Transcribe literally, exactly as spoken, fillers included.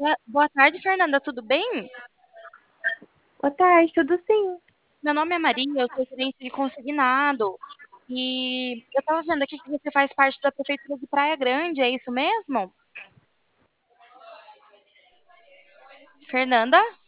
Boa boa tarde, Fernanda, tudo bem? Boa tarde, tudo sim. Meu nome é Maria, eu sou gerente de consignado. E eu estava vendo aqui que você faz parte da Prefeitura de Praia Grande, é isso mesmo? Fernanda?